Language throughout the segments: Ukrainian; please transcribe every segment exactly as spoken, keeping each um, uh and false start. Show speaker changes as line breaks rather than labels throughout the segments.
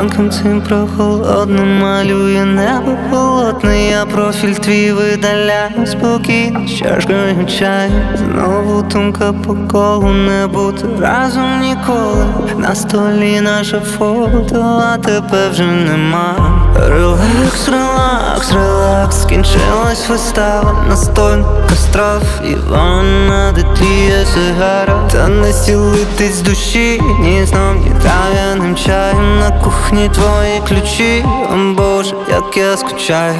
ранком цим прохолодним малює небо полотне. Я профіль твій видаляю спокійно з чашкою чаю. Знову думка по колу, не бути разом ніколи. На столі наше фото, а тебе вже нема. Релакс, релакс, релакс, скінчилась вистава. Настолька страв, і вона, де тліє сигара. Та не зцілитись душі, ні сном, ні трав'яним чаєм. На кухні твої ключі, о Боже, як я скучаю.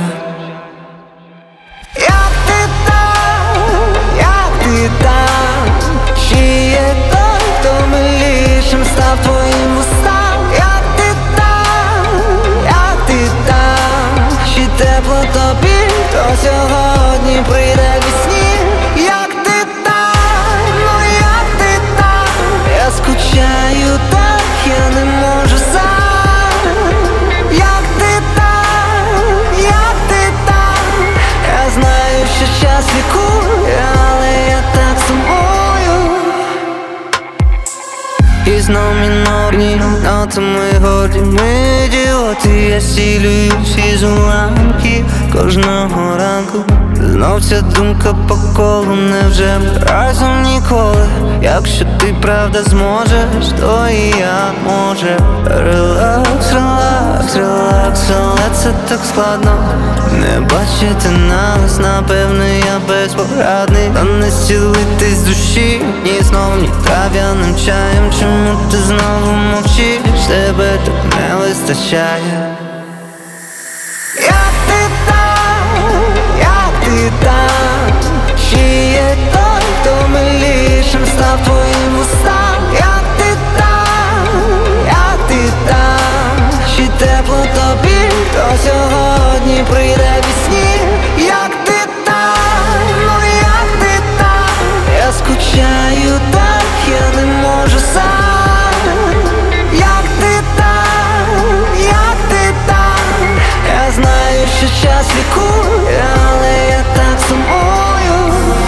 Як ти там, як ти там? Чи є той, хто милішим став твоїм устам? Як ти там, як ти там? Чи тепло тобі, хто сьогодні прийде вісні? Як ти там, ну як ти там? Я скучаю так, я не можу сам. Як ти там, як ти там? Я знаю, що час лікує, але я так сумую. І знов мінорні ноти ми горді, ми ідіоти. Я зцілююсь із уламків кожного ранку. Знов ця думка по колу, невже ми разом ніколи? Якщо ти правда зможеш, то і я може. Релакс, релакс, релакс, але це так складно. Не бачити нас, напевно, я безпорадний. Та не зцілитись душі, ні знов, ні трав'яним чаєм. Чому ти знову мовчиш, тебе так не вистачає? Як ти там, як ти там? Чи є той, хто милішим став твоїм устам? Як ти там, як ти там? Чи тепло тобі, хто сьогодні прийде вісні? Як ти там, ну як ти там? Я скучаю так, я не можу сам. Як ти там, як ти там? Я знаю, що час лікує, але я так сумую.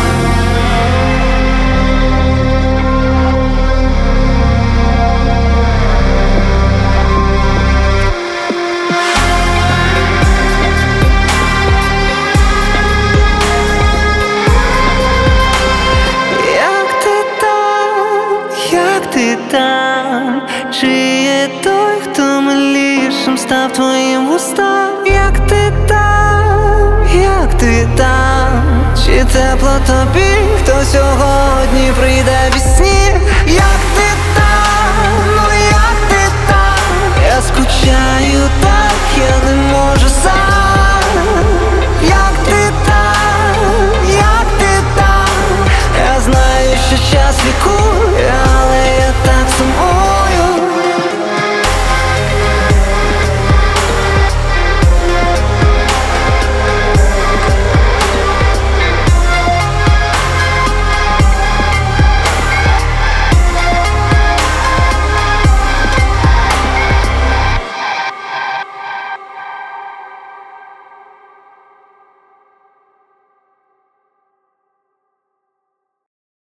Як ти там, як ти там? Чи є той, хто милішим став твоїм устам? Як ти там, як ти там? Чи тепло тобі, хто сьогодні прийде?